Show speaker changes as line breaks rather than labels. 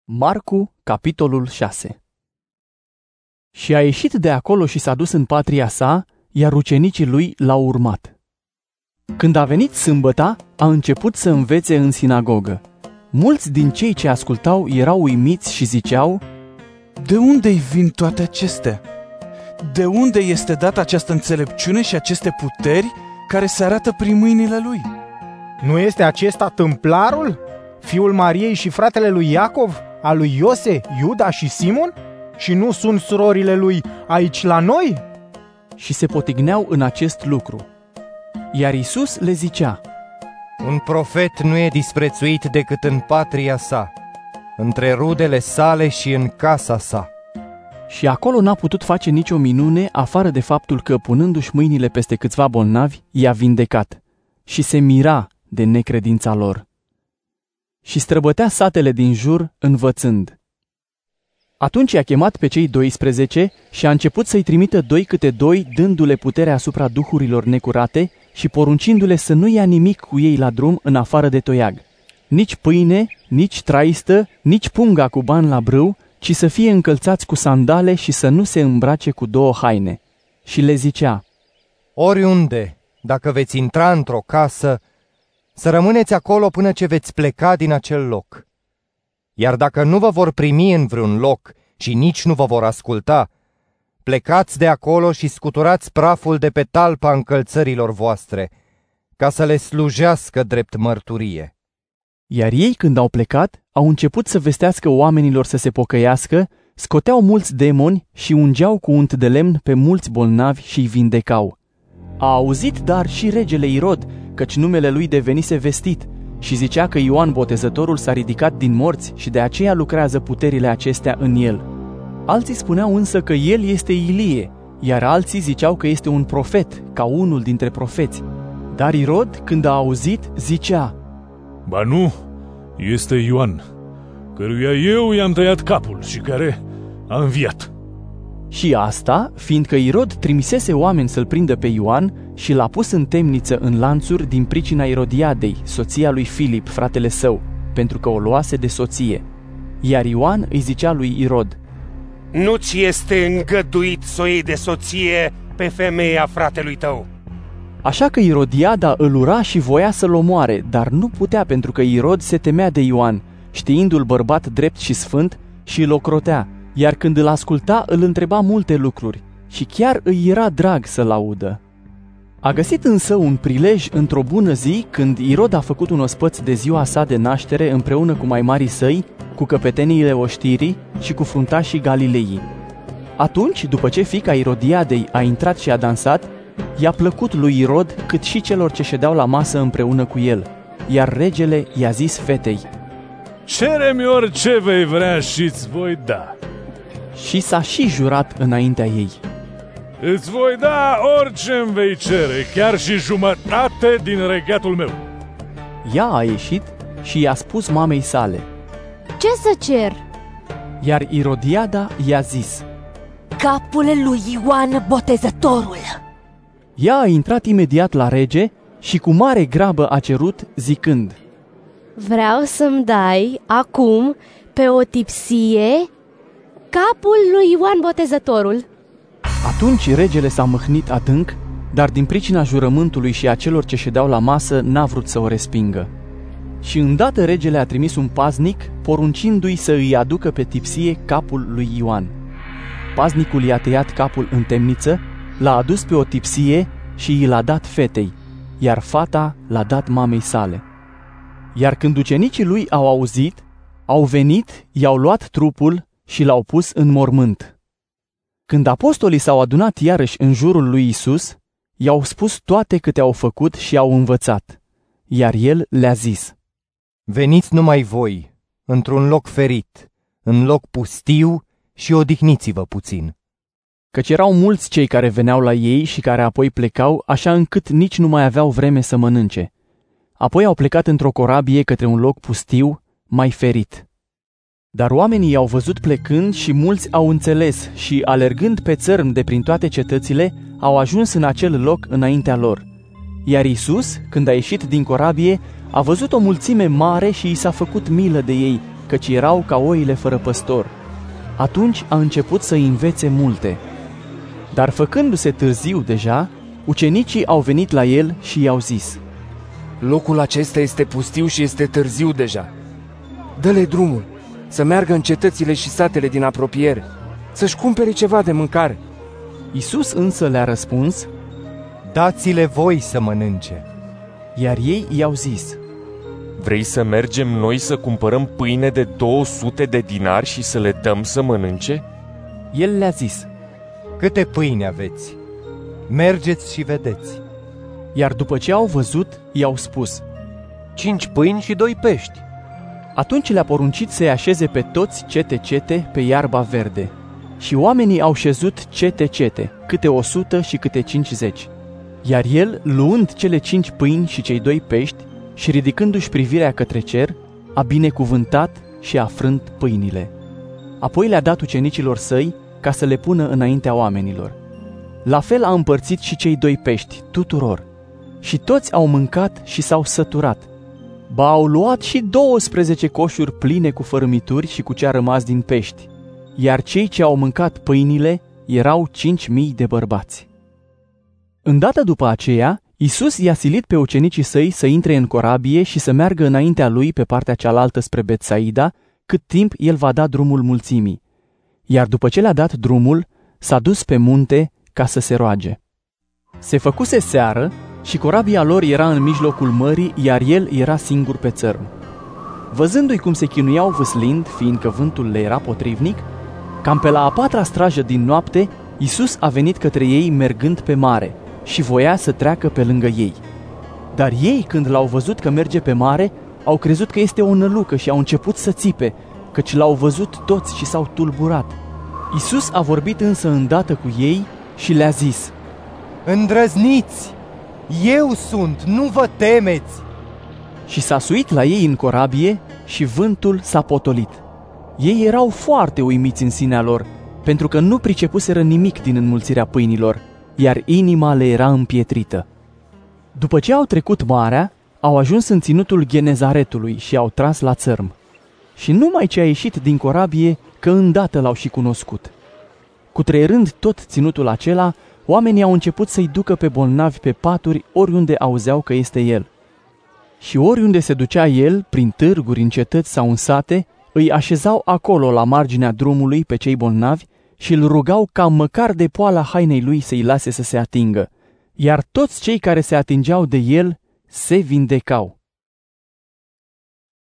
Marcu, capitolul 6. Și a ieșit de acolo și s-a dus în patria sa, iar ucenicii lui l-au urmat. Când a venit sâmbăta, a început să învețe în sinagogă. Mulți din cei ce ascultau erau uimiți și ziceau:
De unde-i vin toate acestea? De unde este dată această înțelepciune și aceste puteri care se arată prin mâinile lui?
Nu este acesta tâmplarul? Fiul Mariei și fratele lui Iacov, al lui Iose, Iuda și Simon? Și nu sunt surorile lui aici la noi?
Și se potigneau în acest lucru. Iar Iisus le zicea:
Un profet nu e disprețuit decât în patria sa, între rudele sale și în casa sa.
Și acolo n-a putut face nicio minune, afară de faptul că, punându-și mâinile peste câțiva bolnavi, i-a vindecat. Și se mira de necredința lor. Și străbătea satele din jur, învățând. Atunci i-a chemat pe cei 12 și a început să-i trimită 2 câte 2, dându-le putere asupra duhurilor necurate și poruncindu-le să nu ia nimic cu ei la drum în afară de toiag. Nici pâine, nici traistă, nici punga cu bani la brâu, ci să fie încălțați cu sandale și să nu se îmbrace cu 2 haine. Și le zicea:
Oriunde, dacă veți intra într-o casă, să rămâneți acolo până ce veți pleca din acel loc. Iar dacă nu vă vor primi în vreun loc și nici nu vă vor asculta, plecați de acolo și scuturați praful de pe talpa încălțărilor voastre, ca să le slujească drept mărturie.
Iar ei, când au plecat, au început să vestească oamenilor să se pocăiască, scoteau mulți demoni și ungeau cu unt de lemn pe mulți bolnavi și îi vindecau. A auzit dar și regele Irod, căci numele lui devenise vestit, și zicea că Ioan Botezătorul s-a ridicat din morți și de aceea lucrează puterile acestea în el. Alții spuneau însă că el este Ilie, iar alții ziceau că este un profet, ca unul dintre profeți. Dar Irod, când a auzit, zicea:
Ba nu, este Ioan, căruia eu i-am tăiat capul și care a înviat.
Și asta, fiindcă Irod trimisese oameni să-l prindă pe Ioan și l-a pus în temniță în lanțuri din pricina Irodiadei, soția lui Filip, fratele său, pentru că o luase de soție. Iar Ioan îi zicea lui Irod:
Nu-ți este îngăduit să o iei de soție pe femeia fratelui tău.
Așa că Irodiada îl ura și voia să-l omoare, dar nu putea pentru că Irod se temea de Ioan, știindu-l bărbat drept și sfânt, și îl ocrotea, iar când îl asculta îl întreba multe lucruri și chiar îi era drag să-l audă. A găsit însă un prilej într-o bună zi, când Irod a făcut un ospăț de ziua sa de naștere împreună cu mai marii săi, cu căpeteniile oștirii și cu fruntașii Galileii. Atunci, după ce fiica Irodiadei a intrat și a dansat, i-a plăcut lui Irod cât și celor ce ședeau la masă împreună cu el, iar regele i-a zis fetei:
Cere-mi orice vei vrea și-ți voi da.
Și s-a și jurat înaintea ei:
Îți voi da orice îmi vei cere, chiar și jumătate din regatul meu.
Ea a ieșit și i-a spus mamei sale:
Ce să cer?
Iar Irodiada i-a zis:
Capul lui Ioan Botezătorul.
Ea a intrat imediat la rege și cu mare grabă a cerut, zicând:
Vreau să-mi dai acum pe o tipsie capul lui Ioan Botezătorul.
Atunci regele s-a mâhnit adânc, dar din pricina jurământului și a celor ce ședeau la masă n-a vrut să o respingă. Și îndată regele a trimis un paznic, poruncindu-i să îi aducă pe tipsie capul lui Ioan. Paznicul i-a tăiat capul în temniță, l-a adus pe o tipsie și i l-a dat fetei, iar fata l-a dat mamei sale. Iar când ucenicii lui au auzit, au venit, i-au luat trupul și l-au pus în mormânt. Când apostolii s-au adunat iarăși în jurul lui Isus, i-au spus toate câte au făcut și au învățat. Iar el le-a zis:
Veniți numai voi, într-un loc ferit, în loc pustiu, și odihniți-vă puțin.
Căci erau mulți cei care veneau la ei și care apoi plecau, așa încât nici nu mai aveau vreme să mănânce. Apoi au plecat într-o corabie către un loc pustiu, mai ferit. Dar oamenii i-au văzut plecând și mulți au înțeles și, alergând pe țărm de prin toate cetățile, au ajuns în acel loc înaintea lor. Iar Iisus, când a ieșit din corabie, a văzut o mulțime mare și i s-a făcut milă de ei, căci erau ca oile fără păstor. Atunci a început să învețe multe. Dar făcându-se târziu deja, ucenicii au venit la el și i-au zis:
Locul acesta este pustiu și este târziu deja. Dă-le drumul, să meargă în cetățile și satele din apropiere, să-și cumpere ceva de mâncare.
Iisus însă le-a răspuns:
Dați-le voi să mănânce.
Iar ei i-au zis:
Vrei să mergem noi să cumpărăm pâine de 200 de dinari și să le dăm să mănânce?
El le-a zis:
Câte pâini aveți? Mergeți și vedeți.
Iar după ce au văzut, i-au spus:
5 pâini și 2 pești.
Atunci le-a poruncit să-i așeze pe toți cete-cete pe iarba verde. Și oamenii au șezut cete-cete, câte 100 și câte 50. Iar el, luând cele 5 pâini și cei 2 pești și ridicându-și privirea către cer, a binecuvântat și a frânt pâinile. Apoi le-a dat ucenicilor săi ca să le pună înaintea oamenilor. La fel a împărțit și cei 2 pești tuturor. Și toți au mâncat și s-au săturat. Ba au luat și 12 coșuri pline cu fărâmituri și cu ce a rămas din pești. Iar cei ce au mâncat pâinile erau 5.000 de bărbați. Îndată după aceea, Iisus i-a silit pe ucenicii săi să intre în corabie și să meargă înaintea lui pe partea cealaltă spre Betsaida, cât timp el va da drumul mulțimii. Iar după ce le-a dat drumul, s-a dus pe munte ca să se roage. Se făcuse seară și corabia lor era în mijlocul mării, iar el era singur pe țărm. Văzându-i cum se chinuiau vâslind, fiindcă vântul le era potrivnic, cam pe la a 4-a strajă din noapte, Iisus a venit către ei mergând pe mare și voia să treacă pe lângă ei. Dar ei, când l-au văzut că merge pe mare, au crezut că este o nălucă și au început să țipe, căci l-au văzut toți și s-au tulburat. Iisus a vorbit însă îndată cu ei și le-a zis:
Îndrăzniți! Eu sunt, nu vă temeți!
Și s-a suit la ei în corabie și vântul s-a potolit. Ei erau foarte uimiți în sinea lor, pentru că nu pricepuseră nimic din înmulțirea pâinilor, iar inima le era împietrită. După ce au trecut marea, au ajuns în ținutul Genezaretului și au tras la țărm. Și numai ce a ieșit din corabie, că îndată l-au și cunoscut. Cutreierând tot ținutul acela, oamenii au început să-i ducă pe bolnavi pe paturi oriunde auzeau că este el. Și oriunde se ducea el, prin târguri, în cetăți sau în sate, îi așezau acolo la marginea drumului pe cei bolnavi și îl rugau ca măcar de poala hainei lui să-i lase să se atingă, iar toți cei care se atingeau de el se vindecau.